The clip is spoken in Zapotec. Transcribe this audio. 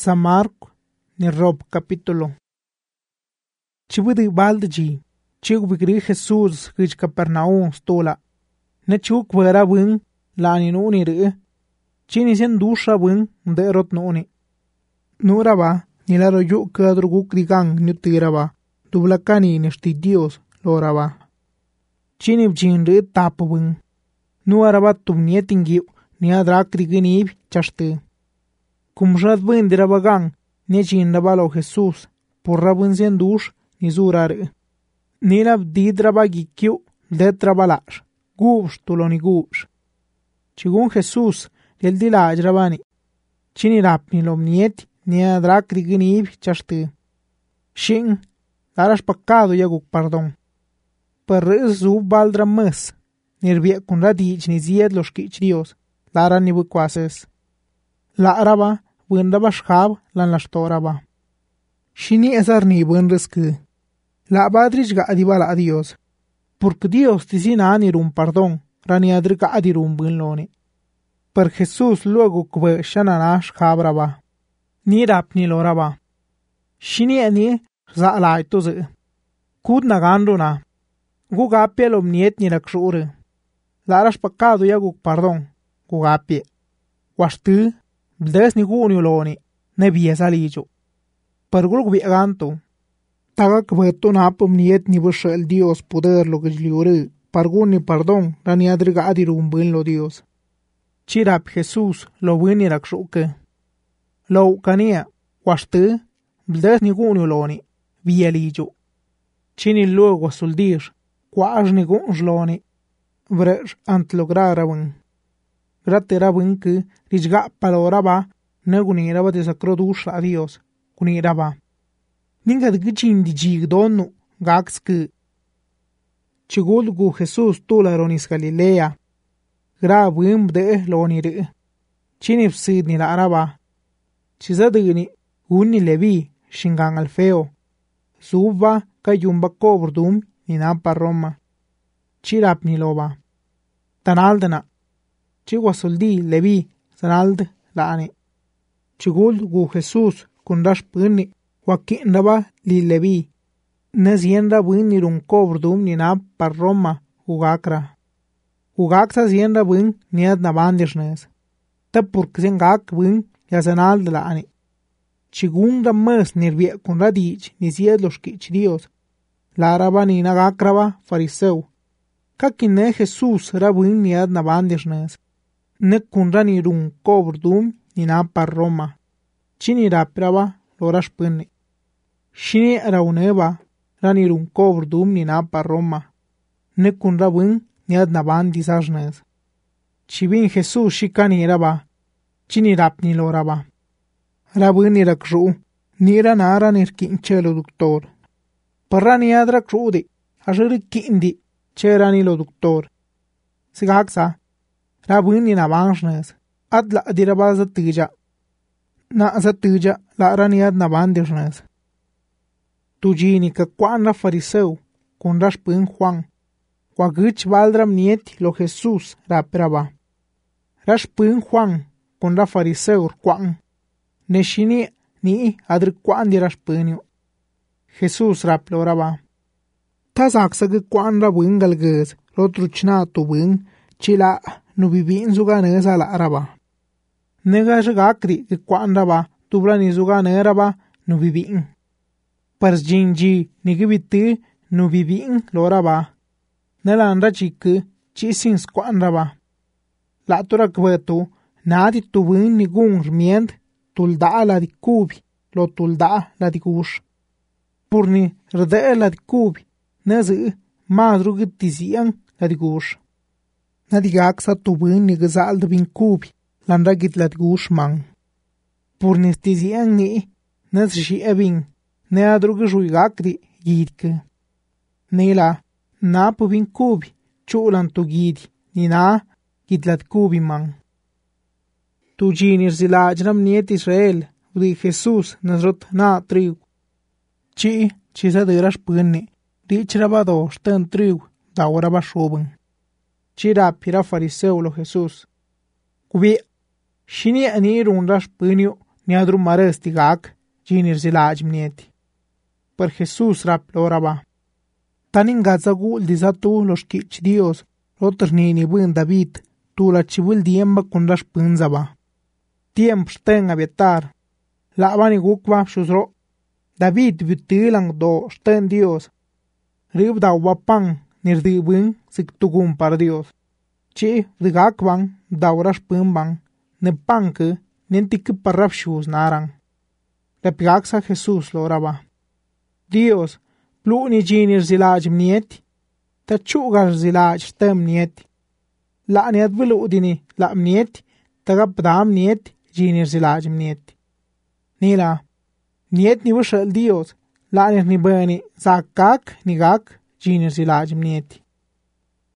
San Marco ni rob capítulo. Chibudu baldaji, chigu bigri Jesus gij Capernaum stola. Ne chuk vera bun la ni nuni ru. Chini sen dusha bun de rot nuni. Nuraba ni la royu kadru gukrigang nutiraba. Dublakani ni sti Dios loraba. Chini bjin ru tapu bun. Nuaraba tumnietingi ni adrakri ginib chaste. Kumjad bun dirabagang ni chinraba lo Jesus. Porra bun sen dush ni zurare. Nilab didraba gikiu detrabalash. Gubsh tuloni gubsh. Chigun Jesus el dilajrabani. Chini rap ni lomniet ni adrakri ginib chaste. Shin darash pecado yaguk pardon. Per zub baldra mes. Nirvie kun radich ni zied los kich Dios. Lara ni bukwases. La araba bundaba shab lan lashtoraba. Shini ezar ni bun resku. La badrich ga adibala a Dios. Porque Dios tisina anirum pardon. Rani adrika adirum bun loni. Per Jesús luego kwe shananash kabraba. Ni rap ni loraba. Shini ani za alaitoze. Kud nagando na. Gugapie lomniet ni lakshore. Larash pecado yaguk pardon. Gugapie. Washtu. Bdes ni gunio loni. Nebia salijo. Per gulg viaganto. Taga kweto napom niet ni bushel Dios poder lo gijliore. Pargun ni pardon. Rani adriga adirum bun lo Dios. Chirap Jesús lo buni rakshuke. Lo kania. Washtu. Bdes ni gunio loni. Vialijo. Chini luego suldir. Quaj ni gunj loni. Vresh ant lograrabun. Graterabun que rijga paloraba. Neguniraba desacrodush a Dios. Kuniraba. Ningad gichin di jigdonu. Gaxke. Chigulgu Jesus tularonis Galilea. Grabum de lonire. Chinipsid ni la araba. Chizadini. Unni levi. Shingan alfeo. Suba kayumba cobrdum. Ni napa Roma. Chirap ni loba. Tanaldana. Chiguasoldi levi. Sanald laani. Chigul gu Jesus kundash punni. Joaquín raba li levi. Nezienra bun ni run cobrdum ni napa Roma. Ugakra. Ugaksa zienra bun ni ad nabandishnes. Ta porque zengak bun ya sanald laani. Chigun ramas nirvie kun radich ni zied los kich Dios. La araba ni nagakraba fariseu. Kakine Jesus rabun ni ad nabandishnes. Ne kunra ni run cobrdum ni napa Roma. Chini rapraba lorash punni. Shini rauneba rani run cobrdum ni napa Roma. Ne kunra bun ni ad nabandisashnes. Chibin Jesus shikani raba. Chini rap ni loraba. Rabun ni rakshu. Nira nara nirkinchelo doctor. Parrani adra krudi, ashuri kindi, cherani lo doctor. Sigaksa, rabun ni nabanshnes, adla adiraba zatija. Na zatija, la rani ad nabandishnes. Tujini ka kwan ra fariseu, kun rashpun Juan. Wagich valdram niet lo Jesus rapraba. Rashpun Juan, kun ra fariseu kwan. Neshini ni adr kwan di rashpunio. Jesus raploraba. Tazaksag kwan rabun galgez, rotruchna tubun, chila nubibin zuganez ala araba. Negaj gakri kwan raba, tubrani zuganeraba, nubibin. Parsjinji nigibiti nubibin loraba. Nelandra chik, chisins kwan raba. Latura kwetu, nadi tubun nigun rmient, tulda la di kubi, lo tulda la di gush. Purni rde la di kubi, nezi madru gitizian la di gush. Nadigaksa tubun ni gazal de bin kubi, landa git la di gush man. Purni stizian ni, nezi shi ebin, ne adru gijugakri yidke. Nila, na pu bin kubi, chulan tu gidi, ni na git la di kubi man. Tu jinir zilajram niet Israel, udi Jesus nazrot na triu. Chi sa derash punni, richraba do stan triu, dauraba shobun. Chi rapira fariseu lo Jesus. Kubi, shini anirun rash punio, niadru maresti gak dxi rzilaꞌ mnieti. Per Jesús rap loraba: tanin gadzagul dizatu lo xquich Dios lot rnini buen David tu la chibuldiemba kun ra xpinzaba. Tiemp xten Abiatar, laꞌbani gukba bxuzro. David bitilang do xten Dios. Rib dawba pan nirdibun ziktugun par Dios. Chi bdigakban daw ra xpinban ne panke nentike par ra bxuz naran. Repgaksa Jesús loraba: Dios, pluꞌni dxi rzilaꞌ mnieti, ta chuꞌga rzilaꞌ xten mnieti. Laꞌni adbiluꞌdini laꞌ mnieti, ta gapda mnieti dxi rzilaꞌ mnieti. Nila, mnieti ni bixeꞌl Dios, laꞌni rnibeni zak gak ni gak dxi rzilaꞌ mnieti.